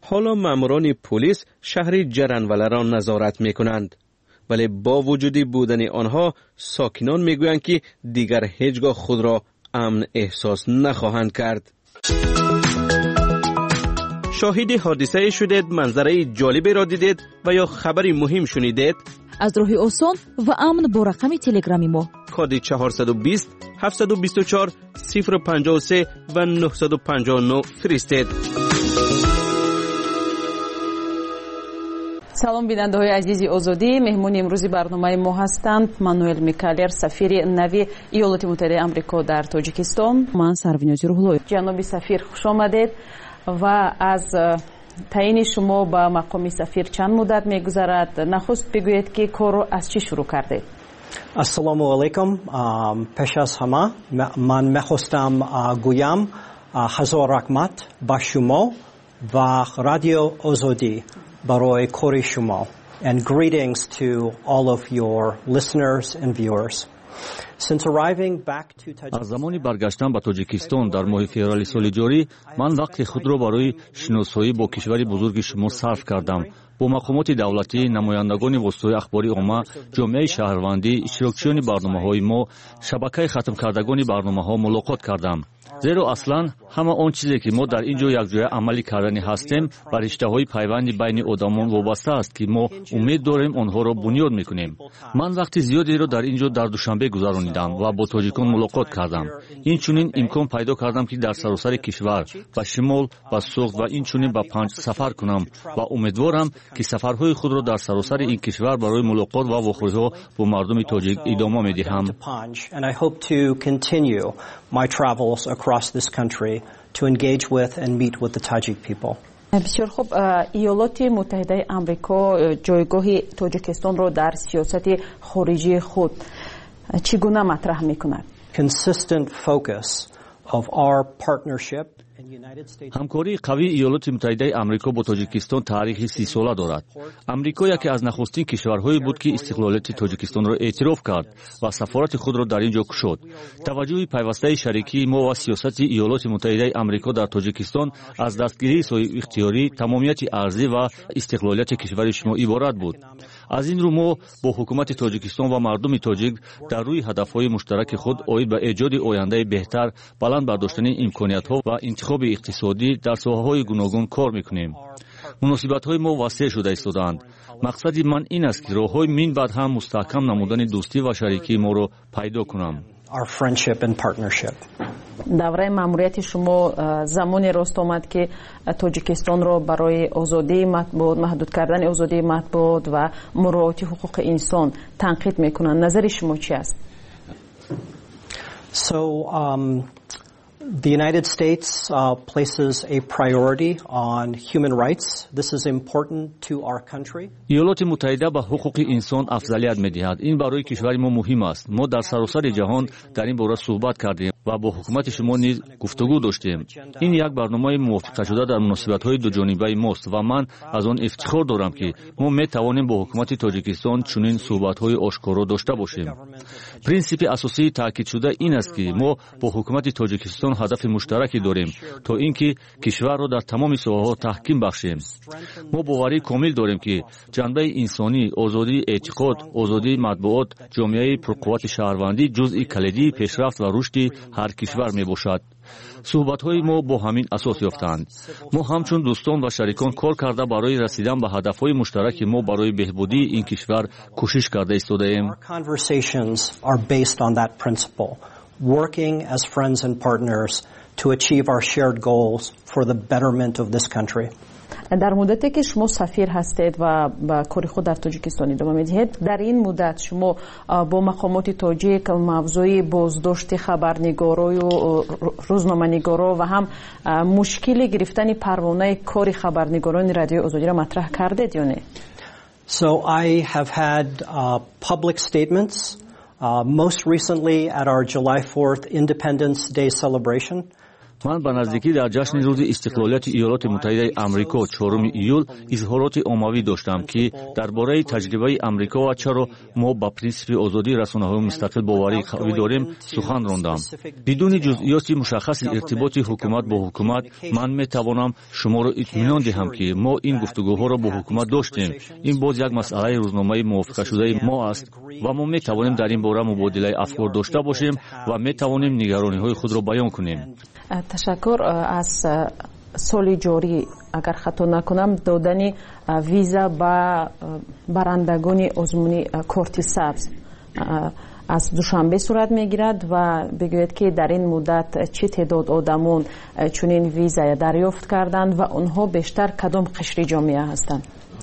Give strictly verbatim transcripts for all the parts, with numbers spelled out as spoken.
حالا ماموران پلیس شهر جرانواله را نظارت می کنند. ولی با وجود بودن آنها ساکنان می گویند که دیگر هیچگاه خود را امن احساس نخواهند کرد. شاهد حادثه شدید، منظره جالبی را دیدید و یا خبری مهم شنیدید؟ از راه آسان و امن با رقم تلگرامی ما کد چهارصد و بیست هفتصد و بیست و چهار صفر و پنجاه و سه و نهصد و پنجاه و نه فرستید. سلام بیننده های عزیزی آزادی، مهمون امروزی برنامه ما هستند مانوئل میکالر، سفیر نوی ایالات متحده آمریکا در تاجیکستان. من سرونیازی روحلوی. جناب سفیر خوش آمدید و از تعیین شما به مقام سفیر چند مدت میگذرد؟ نخست بگویید که کار رو از چی شروع کردید؟ السلام علیکم. پیش از همه من میخواستم گویم هزار رحمت به شما و رادیو آزادی برای کار شما. And greetings to all of your listeners and viewers. Since arriving back to Tajikistan, از زمانی برگشتن به تاجیکستان در ماه فوریه سال جاری، من وقت خود را برای شناسایی با کشور بزرگ شما صرف کردم. با مقامات دولتی، نمایندگان واسطه اخباری عامه، جامعه شهروندی، اشتراکچیان برنامه‌های ما، شبکه ختم کردگان برنامه‌ها ملاقات کردم. زیرا اصلا همه آن چیزی که ما در اینجا یک جای عملی کردنی هستیم بر رشته‌های پیوند بین آدمان وابسته است که ما امید داریم آنها را بنیاد می‌کنیم. من وقت زیادی را در اینجا در دوشنبه گذراندم و با تاجیکان ملاقات کردم. این چنین امکان پیدا کردم که در سراسر کشور به شمال و سوق و این چنین به پنج سفر کنم و امیدوارم که سفرهای خود را در سراسر این کشور برای ملاقات و واخوری‌ها با مردم تاجیک ادامه می‌دهم. my travels across this country to engage with and meet with the Tajik people. بسیار خوب. ایالات متحده آمریکا جایگاه تاجیکستان را در سیاست خارجی خود چگونه مطرح می‌کند؟ Consistent focus of our partnership. همکاری قوی ایالات متحده آمریکا با تاجیکستان تاریخ سی ساله دارد. آمریکا یکی از نخستین کشورهایی بود که استقلالیت تاجیکستان را اعتراف کرد و سفارت خود را در اینجا گشود. توجه پیوسته شریکی ما و سیاست ایالات متحده آمریکا در تاجیکستان از دستگیری صاحب اختیاری، تمامیت ارضی و استقلالیت کشور شما عبارت بود. از این رو ما با حکومت تاجیکستان و مردم تاجیک در روی هدفهای مشترک خود اوید به ایجاد آینده بهتر، بلند برداشتن امکانیت‌ها و انتخاب اقتصادی در ساحه‌های گوناگون کار می‌کنیم. مناسبت‌های ما وسیع شده ایستادند. مقصد من این است که راه‌های من بعد هم مستحکم نمودن دوستی و شریکی ما را پیدا کنم. Our friendship and partnership. دوره ماموریت شما زمانی راست آمد که تاجیکستان را برای آزادی مطبوعات، محدود کردن آزادی مطبوعات و مراعات حقوق انسان تنقید میکنند. نظر شما چی است؟ So um, the United States uh, places a priority on human rights. This is important to our country. ایالات متحده به حقوق انسان افضلیت می‌دهد. این برای کشور ما مهم است. ما در سراسر جهان در این باره صحبت کردیم و با حکومت شما نیز گفتگو داشتیم. این یک برنامه موافقه شده در مناسبت‌های دو جانبه ماست و من از آن افتخار دارم که ما می‌توانیم با حکومت تاجیکستان چنین صحبت‌های آشکارا داشته باشیم. پرینسیپ اساسی تاکید شده این است که ما با حکومت تاجیکستان هدف مشترکی داریم تا اینکه کشور را در تمام ساحه‌ها تحکیم بخشیم. ما باوری کامل داریم که جنبه انسانی، آزادی اعتقاد، آزادی مطبوعات، جامعه پرقوت شهروندی جزئی کلیدی پیشرفت و رشد هر کشور میباشد. صحبت‌های ما با همین اساس یافتند. ما همچون دوستان و شریکان کار کرده برای رسیدن به هدف‌های مشترک ما برای بهبودی این کشور کوشش کرده ایستاده‌ایم. Working as friends and partners to achieve our shared goals for the betterment of this country. در مدتی که شما سفیر هستید و با کار خود در تاجیکستان ادامه میدهید، در این مدت شما با مقامات تاجیک موضوع بازداشت خبرنگارای و روزنامه‌نگارا و هم مشکل گرفتن پروانه کار خبرنگاران رادیو آزادی را مطرح کردید یا نه؟ So I have had uh, public statements. Uh, most recently at our July fourth Independence Day celebration. من به نزدیکی در جشن روز استقلالیت ایالات متحده آمریکا چهارم ایول اظهارات عمومی داشتم که درباره تجربه آمریکا و چرا ما با پرینسیپ آزادی رسانه‌های مستقل باوری قوی داریم سخن راندم. بدون جزئیات مشخص ارتباط حکومت با حکومت من میتوانم شما را اطمینان دهم که ما این گفتگوها را با حکومت داشتیم. این باز یک مسئله روزنامه موافقه شده ما است و ما میتوانیم در این باره مبادله افکار داشته باشیم و میتوانیم نگرانی‌های خود را بیان کنیم. تشکر. از سال جاری اگر خطا نکنم دادن ویزا به برندگان آزمون کارت سبز از دوشنبه صورت میگیرد و بگوید که در این مدت چه تعداد آدمون چنین ویزا دریافت کردند و آنها بیشتر کدام قشر جامعه هستند.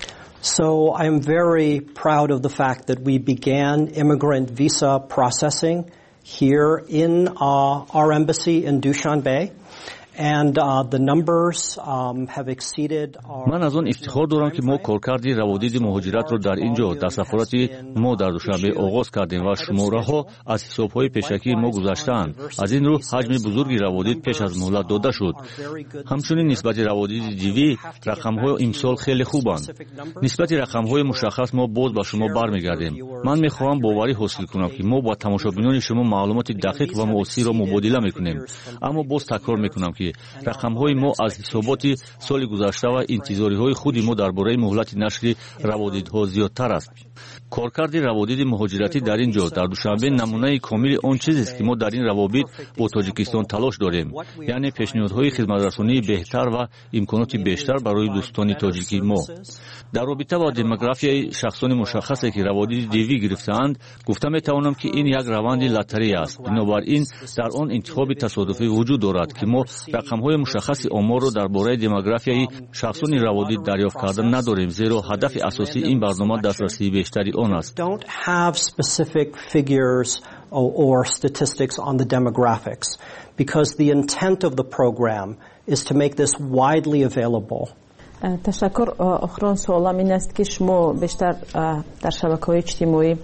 So I am very proud of the fact that we began immigrant visa processing here in uh, our embassy in Dushanbe. And uh, the numbers um, have exceeded our... من از آن افتخار دارم که ما کارکرد روادید مهاجرت را در اینجا در سفارت ما در دوشنبه آغاز کردیم و شماره ها از حساب‌های پیشکی ما گذشتند. از این رو حجم بزرگی روادید پیش از مهلت داده شد. همچنین نسبت روادید دیوی رقم‌های امسال خیلی خوبند. نسبت رقم‌های مشخص ما باز با شما برمیگردیم. من می‌خواهم باوری حاصل کنم که ما با تماشابینان شما معلومات دقیق و موثر را مبادله می‌کنیم. اما باز تکرار می‌کنم که رقم‌های ما از حسابات سال گذشته و انتظاری‌های خود ما درباره مهلت نشر روادیدها زیادتر است. کارکرد روادید مهاجرتی در اینجا در دوشنبه نمونه کامل آن چیزی است که ما در این روابط با تاجیکستان تلاش داریم، یعنی پیشنهادهای خدمترسانی بهتر و امکانات بیشتر برای دوستان تاجیکی ما. در رابطه با دموگرافیای شخصان مشخصی که روادید دیوی گرفته‌اند گفتم می‌توانم که این یک روند لاتاری است. بنابراین در آن انتخاب تصادفی وجود دارد که ما رقم‌های مشخص آمار را درباره دموگرافیای شخصان روادید دریافت کردن نداریم، زیرا هدف اساسی این برنامه دسترسی بیشتری آن است. Don't have specific figures or, or statistics on the demographics because the intent of the program is to make this widely available. تشکر. آخرین سوالم این است که شما بیشتر در شبکه‌های اجتماعی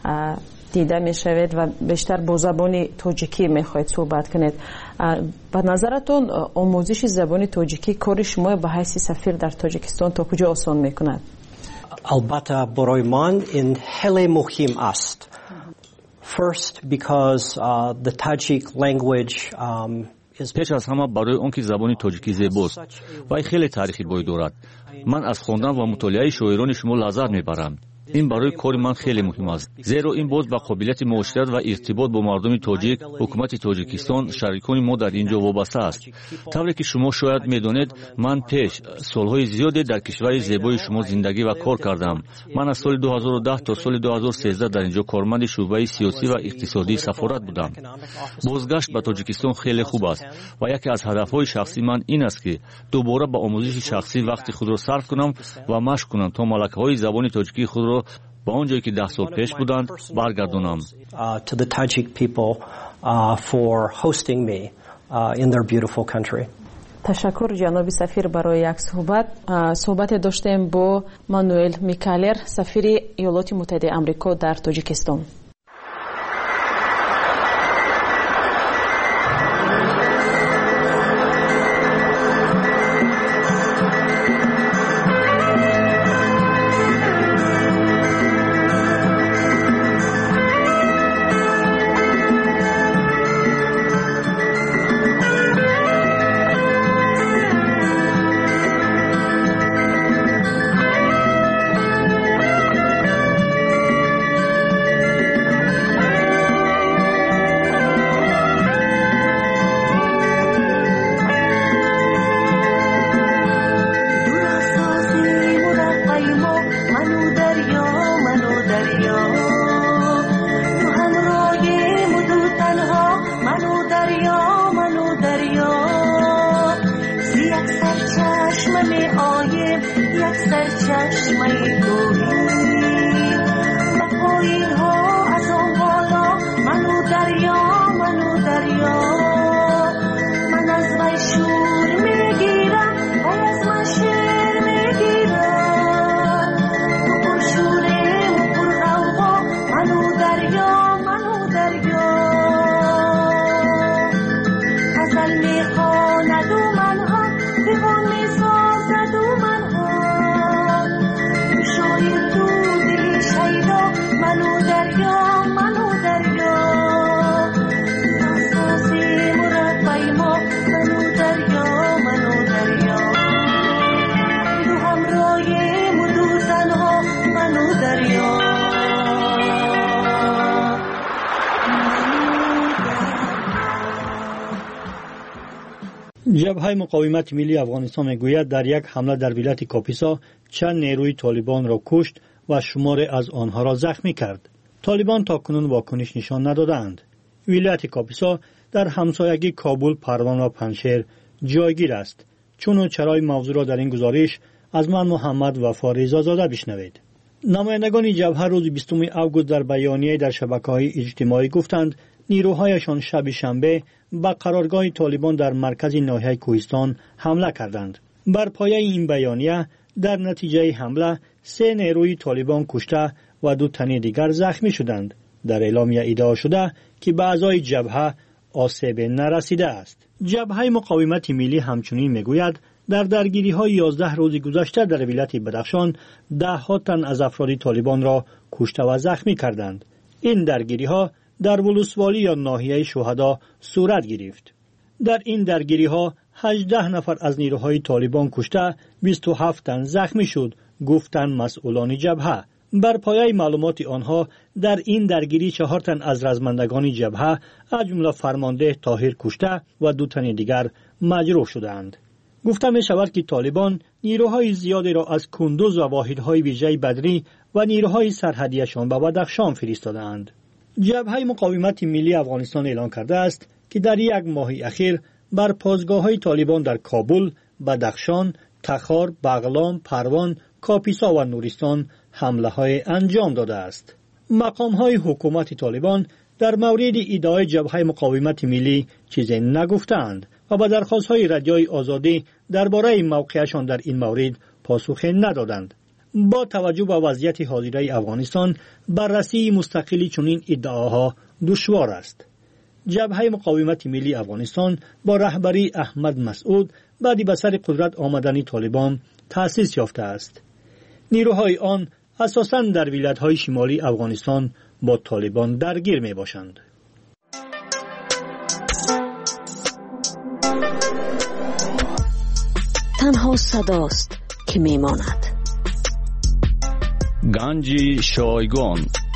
دیده میشوید و بیشتر با زبان تاجیکی میخواهید صحبت کنید. به نظرتون آموزش زبان تاجیکی کار شما به حیث سفیر در تاجیکستان تا کجا آسان میکند؟ البته برای من این خیلی مهم است. First because uh, the Tajik language um, پیش از همه برای آنکه زبان تاجیکی زیباست و خیلی تاریخی بوی دارد. من از خواندن و مطالعه شاعران شما لذت میبرم. این برای کار من خیلی مهم است، زیرا این باز به قابلیت معاشرت و ارتباط با مردم تاجیک، حکومت تاجیکستان، شریکان ما در اینجا وابسته است. طوری که شما شاید میدانید من پیش سالهای زیادی در کشور زیبای شما زندگی و کار کردم. من از سال دو هزار و ده تا سال دو هزار و سیزده در اینجا کارمند شعبه سیاسی و اقتصادی سفارت بودم. بازگشت به تاجیکستان خیلی خوب است و یکی از هدفهای شخصی من این است که دوباره به آموزش شخصی وقت خود را صرف کنم و مشق کنم تا ملکه‌های زبان تاجیکی خود را با اونجایی که ده سال پیش بودند برگردونم. To the Tajik people uh, for hosting me uh, in their beautiful country. تشکر جناب سفیر برای یک صحبت. صحبت داشتیم با مانوئل میکالر، سفیر ایالات متحده آمریکا در تاجیکستان. غزل میخوام جبهه مقاومت ملی افغانستان میگوید در یک حمله در ولایت کاپیسا چند نیروی طالبان را کشت و شمار از آنها را زخمی کرد. طالبان تاکنون واکنش نشان ندادند. ولایت کاپیسا در همسایگی کابل، پروان و پنشیر جایگیر است. چون چرای موضوع را در این گزارش از من محمد وفا رضازاده بشنوید. نمایندگان جبهه روز بیستم اوگوست در بیانیه در شبکه‌های اجتماعی گفتند نیروهایشان شب شنبه به قرارگاه طالبان در مرکز ناحیه کوهستان حمله کردند. بر پایه این بیانیه در نتیجه حمله سه نیروی طالبان کشته و دو تن دیگر زخمی شدند. در اعلامیه ادعا شده که به اعضای جبهه آسیب نرسیده است. جبهه مقاومت ملی همچنین میگوید در درگیری های یازده روز گذشته در ولایت بدخشان ده ها تن از افراد طالبان را کشته و زخمی کردند. این درگیری ها در ولسوالی یا ناحیه شهدا صورت گرفت. در این درگیری ها هجده نفر از نیروهای طالبان کشته، بیست و هفت تن زخمی شد، گفتند مسئولان جبهه. بر پایه معلومات آنها در این درگیری چهار تن از رزمندگان جبهه از جمله فرمانده طاهر کشته و دو تن دیگر مجروح شدند. گفته می شود که طالبان نیروهای زیادی را از کندوز و واحدهای ویژه بدری و نیروهای سرحدیشان به بدخشان فرستادند. جبهه مقاومت ملی افغانستان اعلان کرده است که در یک ماه اخیر بر پاسگاه‌های طالبان در کابل، بدخشان، تخار، بغلان، پروان، کاپیسا و نورستان حمله‌های انجام داده است. مقام‌های حکومت طالبان در مورد ادعای جبهه مقاومت ملی چیزی نگفتند و به درخواست‌های رادیوی آزادی درباره موقعشان در این مورد پاسخ ندادند. با توجه به وضعیت حاضره افغانستان بررسی مستقلی چنین ادعاها دشوار است. جبهه مقاومت ملی افغانستان با رهبری احمد مسعود بعد به سر قدرت آمدن طالبان تأسیس یافته است. نیروهای آن اساساً در ولایت‌های شمالی افغانستان با طالبان درگیر می باشند. تنها صداست که می ماند. گنج شایگان.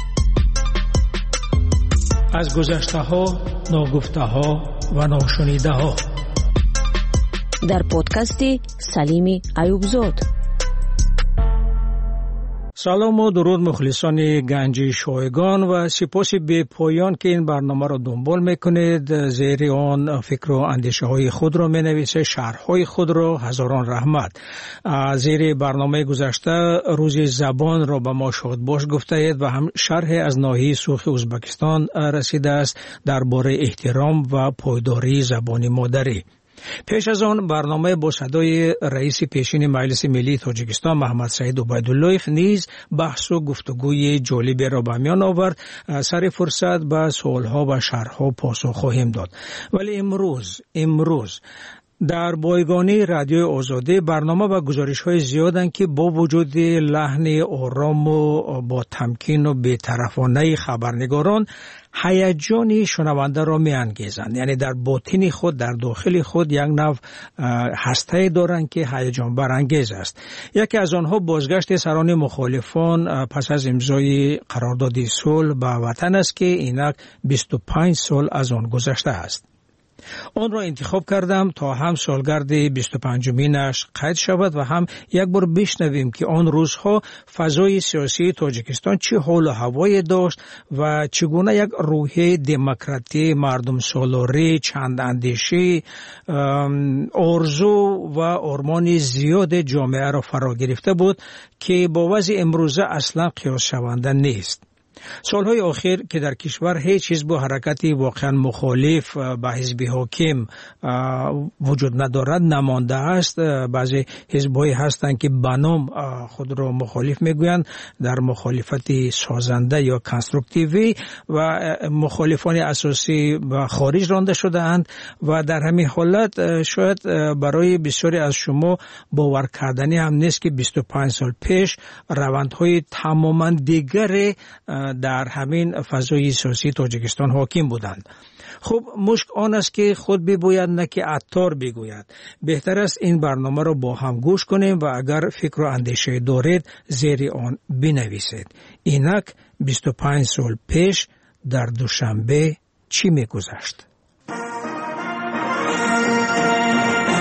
از گذشته ها، ناگفته ها و ناشنیده ها در پادکست سلیم ایوبزاد. سلام و درود مخلصان گنج شایگان و سپاس به پایان که این برنامه را دنبال میکنید. زیر آن فکر و اندیشه های خود را می نویسه، شرح های خود را. هزاران رحمت. زیر برنامه گذشته روز زبان را به ما شاد باش گفته اید و هم شرح از ناحیه سوخ ازبکستان رسیده است درباره احترام و پایداری زبان مادری. پیش از آن برنامه با صدای رئیس پیشین مجلس ملی تاجیکستان محمد سعید عبیداللهیف نیز بحث و گفتگوی جالبی را به میان آورد. سر فرصت به سوالها و شرحها پاسخ خواهیم داد. ولی امروز امروز در بایگانی رادیو آزادی برنامه و گزارش های زیادند که با وجود لحن آرام و با تمکین و بی‌طرفانه خبرنگاران هیجان شنونده را می انگیزند. یعنی در باطن خود، در داخل خود یک نوع هسته دارند که هیجان برانگیز است. یکی از آنها بازگشت سران مخالفان پس از امضای قرارداد صلح به وطن است که اینک بیست و پنج سال از آن گذشته است. آن را انتخاب کردم تا هم سالگرد بیست و پنجمینش قید شود و هم یک بار بشنویم که آن روزها فضای سیاسی تاجیکستان چه حال و هوایی داشت و چگونه یک روحیه دموکراتی، مردم سالاری، چند اندیشی، آرزو و آرمان زیاد جامعه را فرا گرفته بود که با وضع امروزه اصلا قیاس شونده نیست. سالهای آخر که در کشور هیچ حزب و حرکتی واقعا مخالف به حزب حاکم وجود ندارد نمانده است. بعضی حزب‌هایی هستند که به نام خود را مخالف میگویند، در مخالفت سازنده یا کنسترکتیوی و مخالفان اساسی و خارج رانده شده اند و در همین حالت شاید برای بسیاری از شما باور کردنی هم نیست که بیست و پنج سال پیش روندهای تماما دیگر در همین فضای سیاسی تاجیکستان حاکم بودند. خب مشک آن است که خود بگوید نه که عطار بگوید. بهتر است این برنامه را با هم گوش کنیم و اگر فکر و اندیشه دارید زیر آن بنویسید. اینک بیست و پنج سال پیش در دوشنبه چی می‌گذشت؟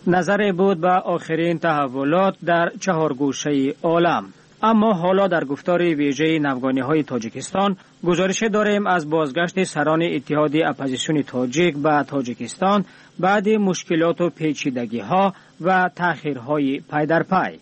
نظر بود به آخرین تحولات در چهار گوشه عالم. اما حالا در گفتار ویژه نوگانی‌های تاجیکستان گزارش داریم از بازگشت سران اتحاد اپوزیسیون تاجیک به تاجیکستان بعد مشکلات و پیچیدگی‌ها و تأخیرهای پی در پی.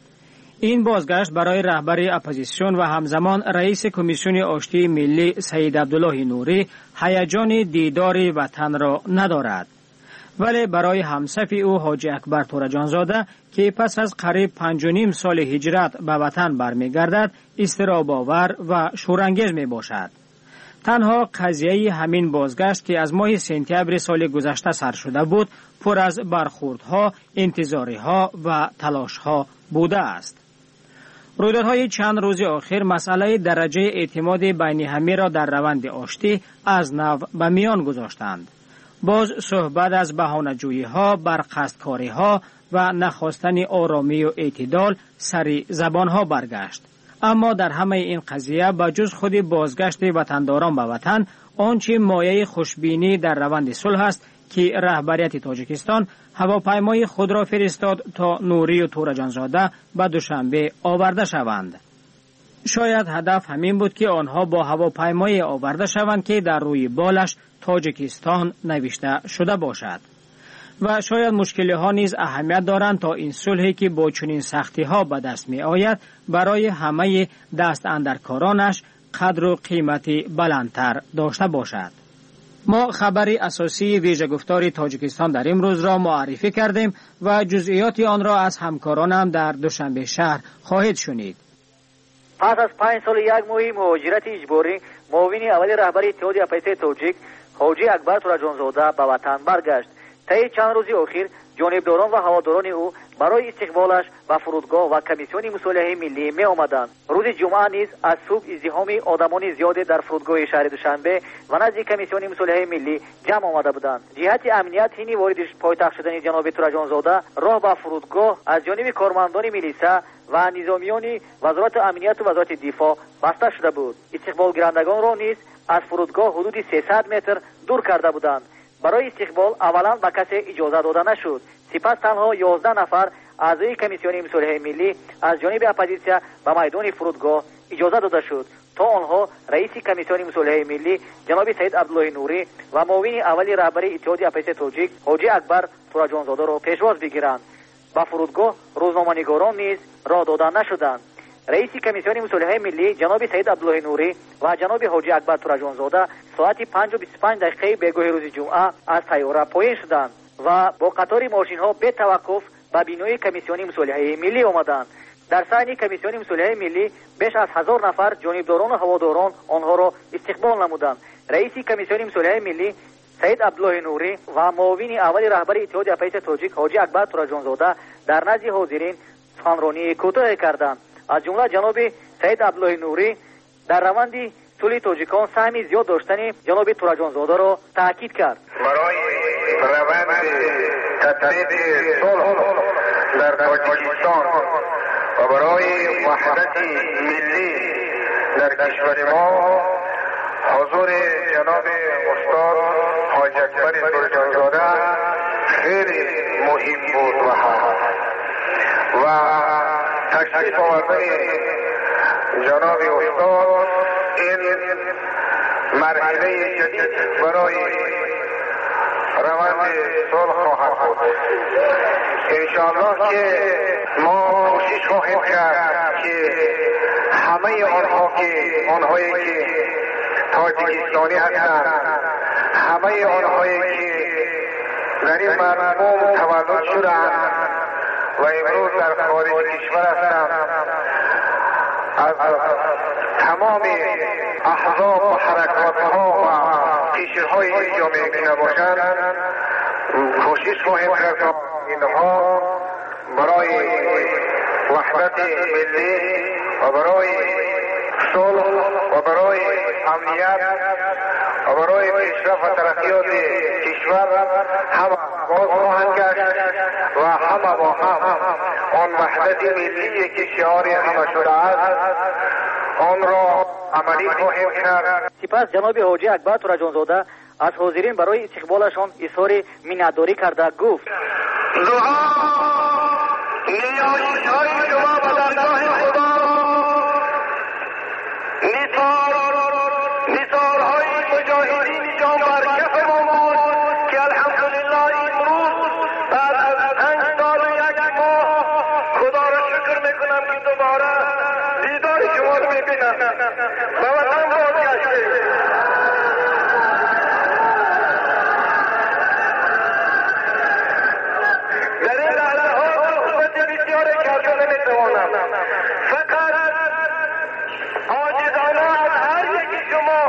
این بازگشت برای رهبر اپوزیسیون و همزمان رئیس کمیسیون آشتی ملی سید عبدالله نوری هیجان دیدار وطن را ندارد. ولی برای همصف او حاجی اکبر تورجانزاده که پس از قریب پنج و نیم سال هجرت به وطن برمیگردد اضطراب آور و شورانگیز می باشد. تنها قضیه همین بازگشت که از ماه سپتامبر سال گذشته سر شده بود پر از برخوردها، انتظاریها و تلاشها بوده است. رویدادهای چند روز آخر مسئله درجه اعتماد بین همه را در روند آشتی از نو به میان گذاشتند. باز صحبت از بهانه‌جویی‌ها، برقصدکاری‌ها و نخواستن آرامی و اعتدال سری زبان‌ها برگشت. اما در همه این قضیه به جز خود بازگشت وطنداران به وطن، آنچه مایه خوشبینی در روند صلح است که رهبریت تاجیکستان هواپیمای خود را فرستاد تا نوری و تورجانزاده به دوشنبه آورده شوند. شاید هدف همین بود که آنها با هواپیمای آورده شوند که در روی بالش تاجیکستان نوشته شده باشد. و شاید مشکلی ها نیز اهمیت دارند تا این صلحی که با چنین سختی ها به دست می آید برای همه دست اندرکارانش قدر و قیمتی بلندتر داشته باشد. ما خبری اساسی ویژه گفتار تاجیکستان در امروز را معرفی کردیم و جزئیات آن را از همکارانم در دوشنبه شهر خواهید شنید. پس از پنج سال یک ماه مهاجرت اجباری، معاون اول رهبر اتحاد اپوزیسیون تاجیک حاجی اکبر تورجانزاده به وطن برگشت. طی چند روز اخیر جانبداران و هواداران او برای استقبالش به فرودگاه و کمیسیون مصالحه ملی می آمدند. روز جمعه نیز از صبح ازدحام آدمان زیادی در فرودگاه شهر دوشنبه و نزد کمیسیون مصالحه ملی جمع آمده بودند. جهت امنیت حین وارد پایتخت شدن جناب تورجانزاده راه به فرودگاه از جانب کارمندان میلیسا و نظامیان وزارت امنیت و وزارت دفاع بسته شده بود. استقبال گیرندگان را نیز از فرودگاه حدود سیصد متر دور کرده بودند. برای استقبال اولا به کسی اجازه داده نشد. سپس تنها یازده نفر اعضای کمیسیون مصالحه ملی از جانب اپوزیسیون به میدان فرودگاه اجازه داده شد تا آنها رئیس کمیسیون مصالحه ملی جناب سید عبدالله نوری و معاون اول رهبر اتحاد اپوزیسیون تاجیک حاجی اکبر تورجانزاده را پیشواز بگیرند. به فرودگاه روزنامه‌نگاران نیز راه داده نشدند. رئیس کمیسیون مصالحه ملی جناب سید عبدالله نوری و جناب حاجی اکبر تورجانزاده ساعت پنج و بیست و پنج دقیقه بگاه روز جمعه از طیاره پایین شدند و با قطار ماشین ها به توقف به بینای کمیسیون مصالحه ملی آمدند. در سحن کمیسیون مصالحه ملی بیش از هزار نفر جانبداران و هواداران آنها را استقبال نمودند. رئیس کمیسیون مصالحه ملی سید عبدالله نوری و معاون اول رهبر اتحاد اپوزیسیون تاجیک حاجی اکبر تورجانزاده در نزد حاضرین سخنرانی کوتاه کردند. از جمله جناب سید عبدالله نوری در روند صلح تاجیکان سهمی زیاد داشتن جناب تورجانزاده را تاکید کرد. برای روند تطبیق صلح در تاجیکستان و برای وحدت ملی در کشور ما حضور جناب استاد حاجی اکبر تورجانزاده خیلی مهم بود و هست و تشریف آوردن جناب استاد این مرحله جدید برای روند صلح خواهد بود. انشاءالله که ما کوشش خواهیم کرد که همه آنها که آنهایی که تاجیکستانی هستند، همه آنهایی که در این مردم تولد شدند و امروز در خارج کشور هستند، از تمام احزاب و حرکات ها و پیشرهای جامعه که نباشند کوشش خواهیم کرد تا اینها برای وحدت ملی و برای صلح و برای امنیت و برای پیشرفت و ترقیات کشور همه باز خواهند گشت و همه با هم آن وحدت ملی که شعار همه شده است آن را عملی خواهیم کرد. سپس جناب حاجی اکبر تورجانزاده از حاضرین برای استقبالشان اظهار منتداری کرده گفت: دعا نیایش های شما به درگاه خدا نثار های مجاهدین جان بر کف ما بود که الحمدلله امروز بعد از پنج سال و یک ماه خدا را شکر میکنم که دوباره دیدار شما رو میبینم و وطن بازگشته. در این لحظه ها صحبت بسیاری کرده نمیتوانم، فقط عاجزانه از هر یکی شما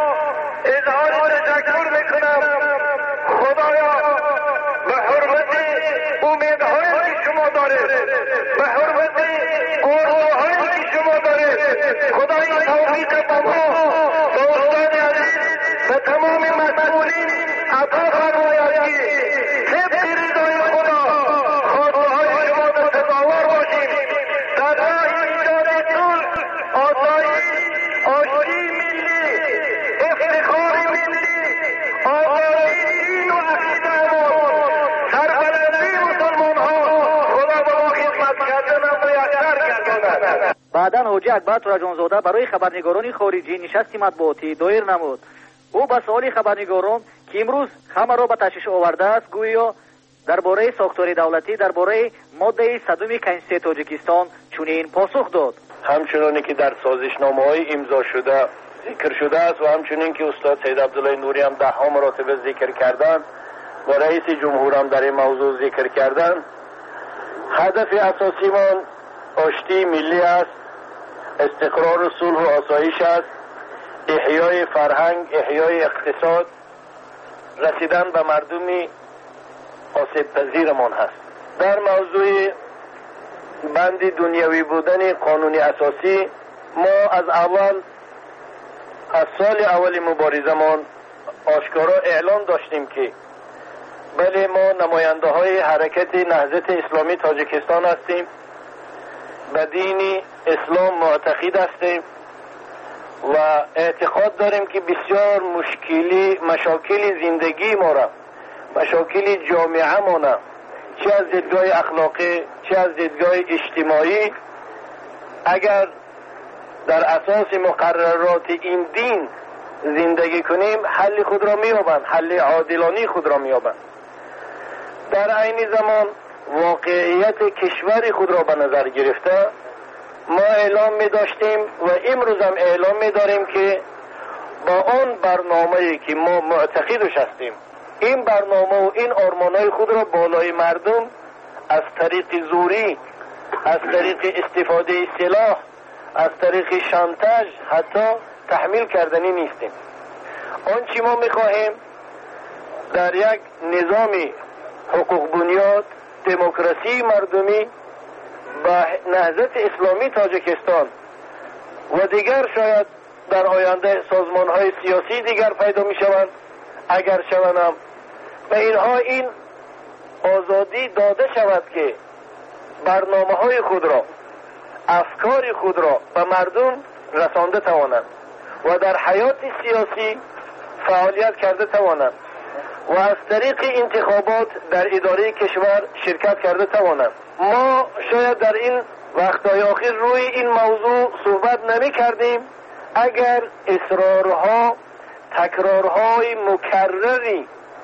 اظهار تشکر میکنم. خدایا به حرمت امیدهایی که شما دارید، به حرمت آرزوهایی که شما دارید، خدای توفیق به ما، به استاد عزیز، به تمام مسئولین عطا فرماید که حفظ رضای خدا خواسته های شما را سزاوار باشیم. در راه ایجاد صلح، آسایش، آشتی ملی، افتخار ملی، آزادی دین و عقیده‌مان، سربلندی مسلمان‌ها، خدا به ما خدمت کردن و میسر گرداند. بعداً حاجی اکبر تورجانزاده برای خبرنگاران خارجی نشستی مطبوعاتی دایر نمود. او به سؤال خبرنگاران که امروز همه را به تشویش آورده است گویا درباره ساختار دولتی، درباره ماده صدم کنستیتوسیون تاجیکستان چنین پاسخ داد: همچنانی که در سازشنامه‌های امضا شده ذکر شده است و همچنین که استاد سید عبدالله نوری هم ده ها مراتبه ذکر کردند و رئیس جمهور هم در این موضوع ذکر کردند، هدف اساسیمان آشتی ملی است، استقرار و صلح و آسایش است، احیای فرهنگ، احیای اقتصاد، رسیدن به مردمی آسیب پذیرمان هست. در موضوع بند دنیوی بودن قانون اساسی، ما از اول از سال اول مبارزمان آشکارا اعلان داشتیم که بله ما نماینده های حرکت نهضت اسلامی تاجیکستان هستیم، به دین اسلام معتقد هستیم و اعتقاد داریم که بسیار مشکلی مشاکل زندگی ما را، مشاکل جامعه ما را، چه از دیدگاه اخلاقی چه از دیدگاه اجتماعی، اگر در اساس مقررات این دین زندگی کنیم حل خود را می‌یابند، حل عادلانه خود را می‌یابند. در عین زمان واقعیت کشور خود را به نظر گرفته ما اعلام می داشتیم و امروز هم اعلام می داریم که با آن برنامه‌ای که ما معتقدش هستیم، این برنامه و این آرمان‌های خود را بالای مردم از طریق زوری، از طریق استفاده سلاح، از طریق شانتاژ حتی تحمیل کردنی نیستیم. آنچه ما می‌خواهیم در یک نظام حقوق بنیاد، دموکراسی مردمی و نهضت اسلامی تاجیکستان و دیگر شاید در آینده سازمان‌های سیاسی دیگر پیدا می‌شوند، اگر شوند به اینها این آزادی داده شود که برنامه‌های خود را، افکار خود را به مردم رسانده توانند و در حیات سیاسی فعالیت کرده توانند و از طریق انتخابات در اداره کشور شرکت کرده توانند. ما شاید در این وقتهای آخر روی این موضوع صحبت نمی کردیم اگر اصرارها، تکرارهای مکرری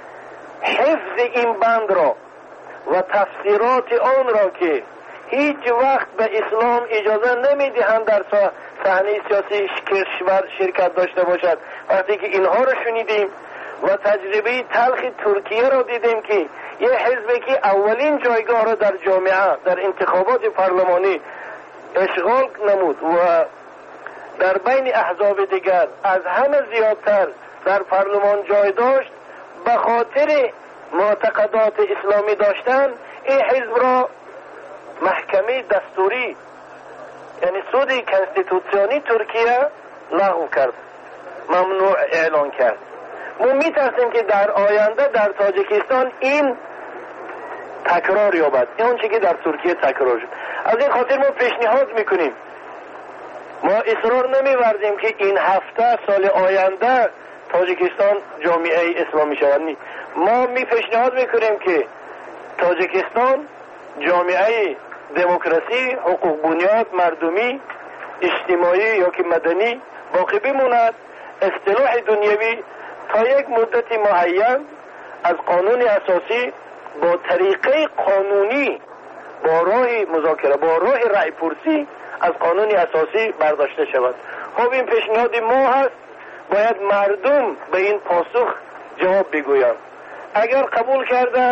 حفظ این بند را و تفسیرات آن را که هیچ وقت به اسلام اجازه نمی دهند در صحنه سیاسی کشور شرکت داشته باشد، وقتی که اینها را شنیدیم و تجربه تلخ ترکیه را دیدیم که یه حزبی که اولین جایگاه را در جامعه در انتخابات پارلمانی اشغال نمود و در بین احزاب دیگر از همه زیادتر در پارلمان جای داشت، به خاطر معتقدات اسلامی داشتن این حزب را محکمه دستوری یعنی سود کنستیتوسیونی ترکیه لغو کرد، ممنوع اعلان کرد. ما میترسیم که در آینده در تاجیکستان این تکرار یابد، اون چیزی که در ترکیه تکرار شد. از این خاطر ما پیشنهاد میکنیم، ما اصرار نمی‌ورزیم که این هفته سال آینده تاجیکستان جامعه اسلامی شود. ما می پیشنهاد میکنیم که تاجیکستان جامعه دموکراسی، حقوق بنیاد، مردمی، اجتماعی یا که مدنی باقی بماند. اصطلاح دنیوی تا یک مدت معین از قانون اساسی با طریقه قانونی با راه مذاکره با راه رأی پرسی از قانون اساسی برداشته شود. خب این پیشنهاد ما هست، باید مردم به این پاسخ جواب بگویند. اگر قبول کردن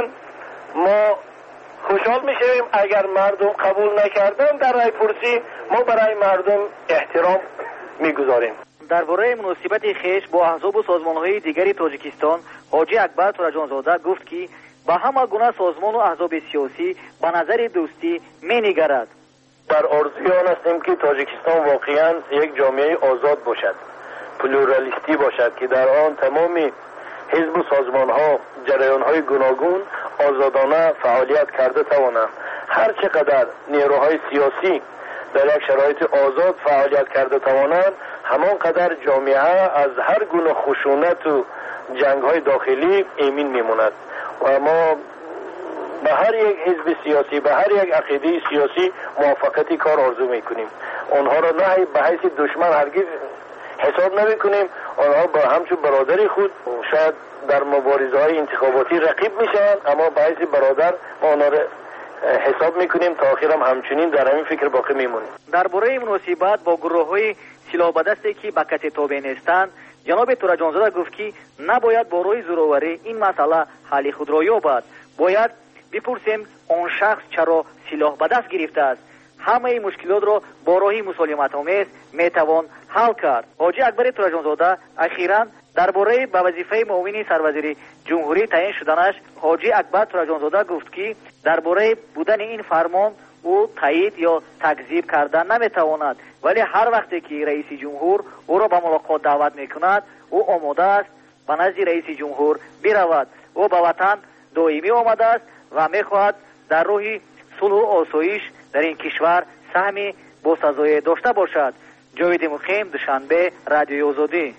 ما خوشحال میشیم، اگر مردم قبول نکردن در رأی پرسی ما برای مردم احترام میگذاریم. درباره مناسبت خیش با احزاب و سازمان‌های دیگری تاجیکستان حاجی اکبر تورجانزاده گفت که با همه گونه سازمان و احزاب سیاسی به نظر دوستی می‌نگرد. در آرزوی آن هستیم که تاجیکستان واقعاً یک جامعه آزاد باشد، پلورالیستی باشد که در آن تمام حزب و سازمان‌ها جریان‌های گوناگون آزادانه فعالیت کرده توانند. هر چقدر نیروهای سیاسی در یک شرایط آزاد فعالیت کرده توانند، همان قدر جامعه از هر گونه خشونت و جنگ‌های داخلی ایمن میموند. و ما به هر یک حزب سیاسی، به هر یک عقیده سیاسی موافقت کار آرزو میکنیم. آنها را نه به حیث دشمن هرگز حساب نمیکنیم، آنها با همچون برادر خود شاید در مبارزه‌های انتخاباتی رقیب میشن، اما به حیث برادر ما آنها را حساب میکنیم تا آخر هم همچنین در همین فکر باقی میمونیم. درباره مناسبت با گروه‌های سلاح به دستی که به کسی تابع نیستند، جناب تورجانزاده گفت که نباید با روی زورآوری این مسئله حل خود را یابد. باید بپرسیم آن شخص چرا سلاح به دست گرفته است. همه مشکلات را با راهی مسالمت آمیز میتوان حل کرد. حاجی اکبر تورجانزاده اخیراً درباره به وظیفه معاون سروزیر جمهوری تعیین شدنش حاجی اکبر تورجانزاده گفت که درباره بودن این فرمان او تایید یا تکذیب کردن نمیتواند، ولی هر وقتی که رئیس جمهور او را به ملاقات دعوت میکند او آماده است به نزد رئیس جمهور برود. او به وطن دائمی آمده است و میخواهد در راه صلح و آسایش در این کشور سهمی با سزای داشته باشد. جاوید مقیم، دوشنبه، رادیوی آزادی.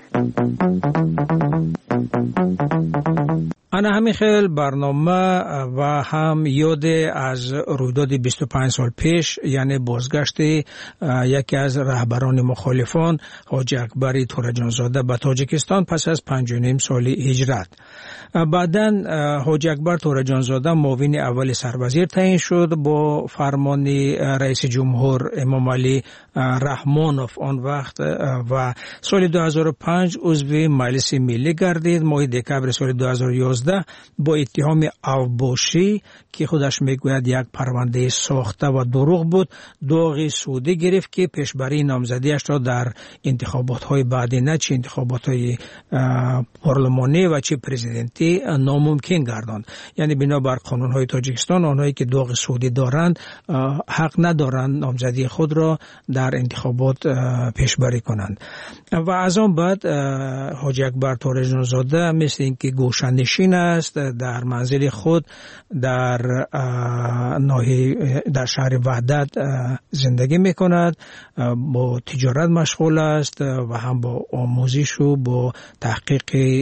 انا همین خیل برنامه و هم یاد از رویداد بیست و پنج سال پیش، یعنی بازگشت یکی از رهبران مخالفان حاجی اکبر تورجانزاده به تاجیکستان پس از پنج و نیم سال هجرت. بعداً حاجی اکبر تورجانزاده معاون اول سروزیر تعیین شد با فرمان رئیس جمهور امام علی رحمانوف آن وقت و سال دو هزار و پنج عضو مجلس ملی گردید. ماه دکبر سال دو هزار و یازده با اتهام اوباشی که خودش میگوید یک پرونده ساخته و دروغ بود داغ سعودی گرفت که پیشبری نامزدیش را در انتخابات های بعدی نه چه انتخابات های پارلمانی و چه پرزیدنتی ناممکن گرداند. یعنی بنابر قانون های تاجیکستان آنهایی که داغ سعودی دارند حق ندارند نامزدی خود را در انتخابات پیشبری کنند. و از آن بعد حاجی اکبر تورجانزاده مثل اینکه گوشه‌نشین است، در منزل خود در ناحیه در شهر وحدت زندگی میکند، با تجارت مشغول است و هم با آموزش و با تحقیق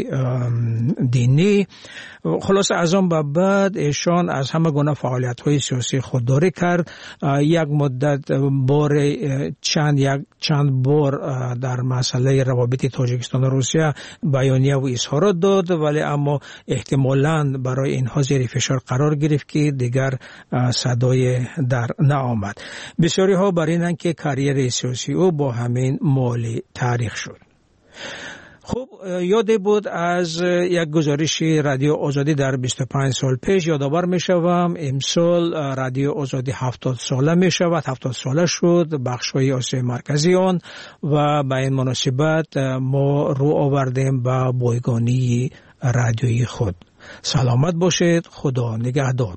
دینی. خلاص از آن بعد ایشان از همه گونه فعالیت‌های سیاسی خودداری کرد. یک مدت بار چند یک چند بار در مسئله روابط تاجیکستان و روسیه بیانیه و اظهارات داد، ولی اما احتمالاً برای اینها زیر فشار قرار گرفت که دیگر صدای در نآمد. بسیاری ها بر اینند که کریر سیاسی او با همین مالی تاریخ شد. خب یاد بود از یک گزارش رادیو آزادی در بیست و پنج سال پیش. یادآور می شوم امسال رادیو آزادی هفتاد ساله می شود، هفتاد ساله شد بخش های آسیای مرکزی آن و به این مناسبت ما رو آوردیم به بایگانی رادیویی خود. سلامت باشید، خدا نگهدار.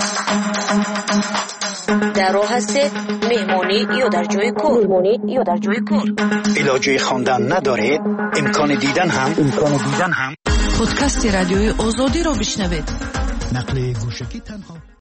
در راه هستید مهمانی یا در جای کار؟ مهمانی یا در جای کار؟ علاجه خواندن ندارید؟ امکان دیدن هم امکان دیدن هم پادکست رادیوی آزادی را بشنوید. نقل گوشکی تنها